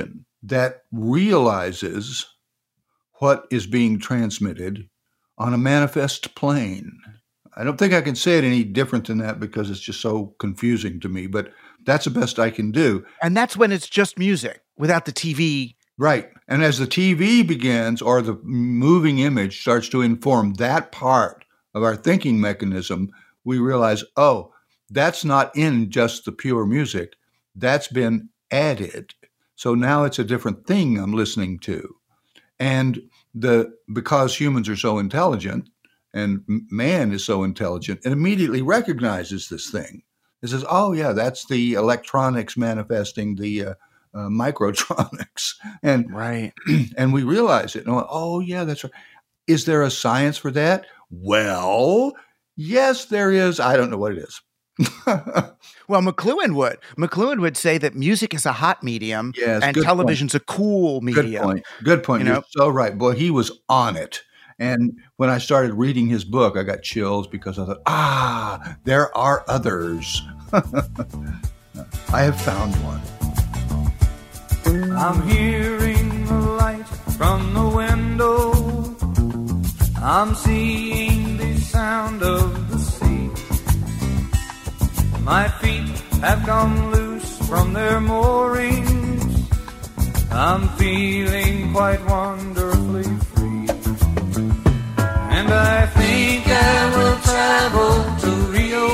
that realizes what is being transmitted on a manifest plane. I don't think I can say it any different than that because it's just so confusing to me, but that's the best I can do. And that's when it's just music without the T V. Right. And as the T V begins or the moving image starts to inform that part of our thinking mechanism, we realize, oh, that's not in just the pure music. That's been added. So now it's a different thing I'm listening to. And the because humans are so intelligent and man is so intelligent, it immediately recognizes this thing. It says, oh, yeah, that's the electronics manifesting the uh, uh, microtronics. And, right. and we realize it. And we're, oh, yeah, that's right. Is there a science for that? Well, yes, there is. I don't know what it is. Well, McLuhan would. McLuhan would say that music is a hot medium yes, and television's point. a cool medium. Good point. Good point. You You're know? so right. Boy, he was on it. And when I started reading his book, I got chills because I thought, ah, there are others. I have found one. I'm hearing the light from the window. I'm seeing the sound of the sea. My feet have come loose from their moorings. I'm feeling quite wonderfully free. And I think I will travel to Rio,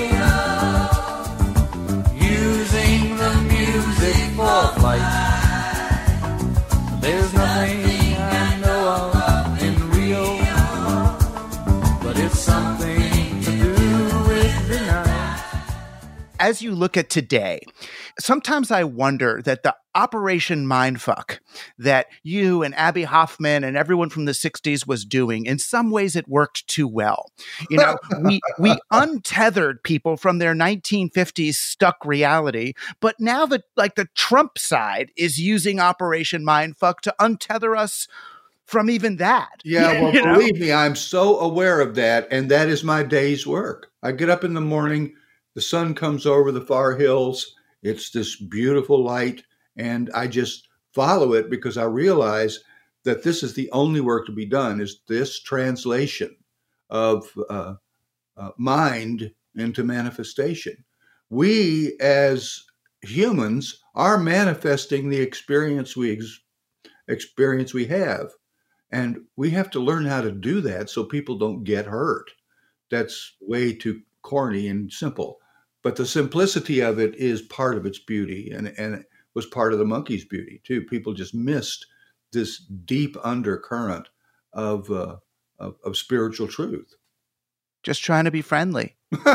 using the music for flight. There's nothing I know of in Rio, but it's something to do with the night. As you look at today, sometimes I wonder that the Operation Mindfuck that you and Abby Hoffman and everyone from the sixties was doing, in some ways it worked too well. You know, we we untethered people from their nineteen fifties stuck reality, but now that like the Trump side is using Operation Mindfuck to untether us from even that. Yeah, well, you know? Believe me, I'm so aware of that, and that is my day's work. I get up in the morning, the sun comes over the far hills, it's this beautiful light, and I just follow it because I realize that this is the only work to be done, is this translation of uh, uh, mind into manifestation. We as humans are manifesting the experience we ex- experience we have. And we have to learn how to do that so people don't get hurt. That's way too corny and simple. But the simplicity of it is part of its beauty, and, and it was part of the monkey's beauty too. People just missed this deep undercurrent of, uh, of, of spiritual truth. Just trying to be friendly.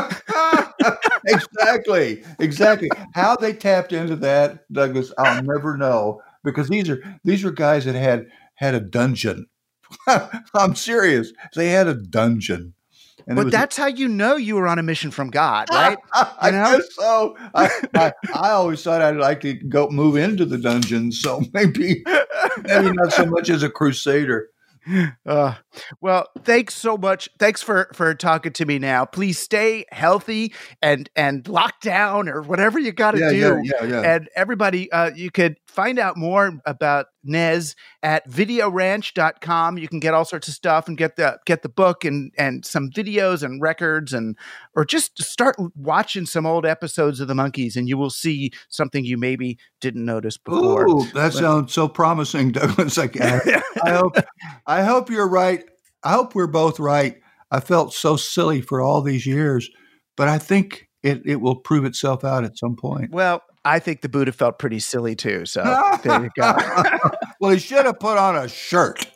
Exactly. Exactly. How they tapped into that, Douglas, I'll never know, because these are these were guys that had had a dungeon. I'm serious. They had a dungeon. And but that's a, how you know you were on a mission from God, right? I you know? guess so. I, I, I always thought I'd like to go move into the dungeon, so maybe maybe not so much as a crusader. Uh, well, thanks so much. Thanks for, for talking to me now. Please stay healthy and, and lock down or whatever you got to yeah, do. Yeah, yeah, yeah. And everybody, uh, you could find out more about Nez at video ranch dot com. You can get all sorts of stuff and get the, get the book and, and some videos and records, and, or just start watching some old episodes of the Monkees and you will see something you maybe didn't notice before. Ooh, that but, sounds so promising, Douglas. I, I hope, I hope you're right. I hope we're both right. I felt so silly for all these years, but I think it, it will prove itself out at some point. Well, I think the Buddha felt pretty silly too. So there you go. Well, he should have put on a shirt.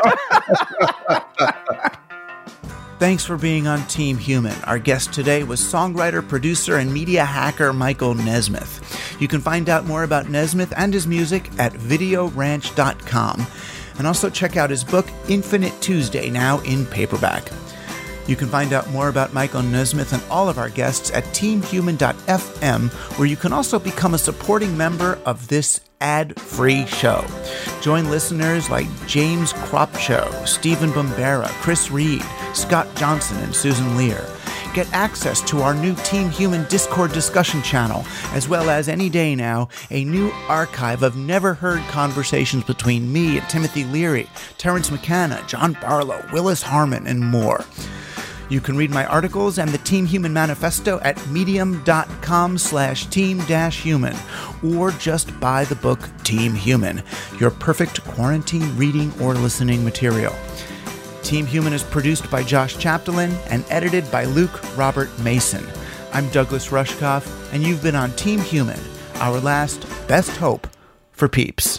Thanks for being on Team Human. Our guest today was songwriter, producer, and media hacker Michael Nesmith. You can find out more about Nesmith and his music at video ranch dot com. And also check out his book, Infinite Tuesday, now in paperback. You can find out more about Michael Nesmith and all of our guests at team human dot f m, where you can also become a supporting member of this ad-free show. Join listeners like James Cropshow, Stephen Bombera, Chris Reed, Scott Johnson, and Susan Lear. get access to our new Team Human Discord discussion channel, as well as any day now, a new archive of never-heard conversations between me and Timothy Leary, Terence McKenna, John Barlow, Willis Harmon, and more. You can read my articles and the Team Human Manifesto at medium.com slash team-human, or just buy the book Team Human, your perfect quarantine reading or listening material. Team Human is produced by Josh Chapdelaine and edited by Luke Robert Mason. I'm Douglas Rushkoff, and you've been on Team Human, our last best hope for peeps.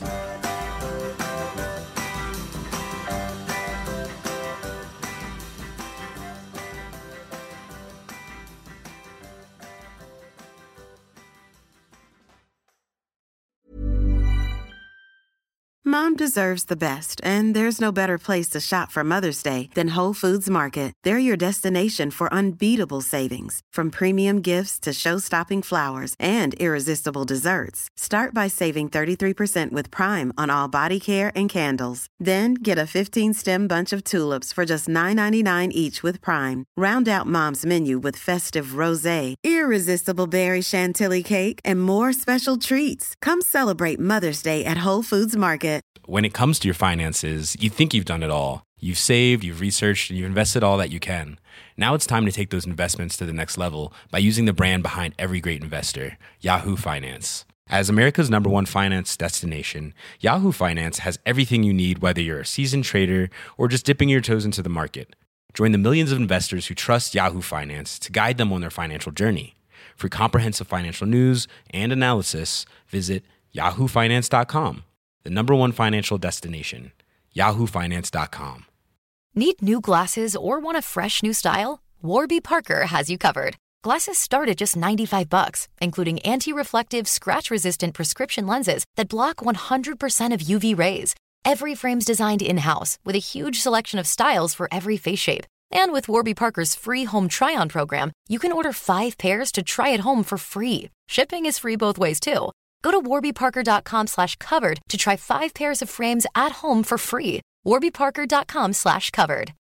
Mom deserves the best, and there's no better place to shop for Mother's Day than Whole Foods Market. They're your destination for unbeatable savings, from premium gifts to show-stopping flowers and irresistible desserts. Start by saving thirty-three percent with Prime on all body care and candles. Then get a fifteen-stem bunch of tulips for just nine ninety-nine each with Prime. Round out Mom's menu with festive rosé, irresistible berry chantilly cake, and more special treats. Come celebrate Mother's Day at Whole Foods Market. When it comes to your finances, you think you've done it all. You've saved, you've researched, and you've invested all that you can. Now it's time to take those investments to the next level by using the brand behind every great investor, Yahoo Finance. As America's number one finance destination, Yahoo Finance has everything you need, whether you're a seasoned trader or just dipping your toes into the market. Join the millions of investors who trust Yahoo Finance to guide them on their financial journey. For comprehensive financial news and analysis, visit yahoo finance dot com. The number one financial destination, yahoo finance dot com. Need new glasses or want a fresh new style? Warby Parker has you covered. Glasses start at just ninety-five bucks, including anti-reflective, scratch-resistant prescription lenses that block one hundred percent of U V rays. Every frame's designed in-house with a huge selection of styles for every face shape. And with Warby Parker's free home try-on program, you can order five pairs to try at home for free. Shipping is free both ways, too. Go to warbyparker.com slash covered to try five pairs of frames at home for free. warbyparker.com slash covered.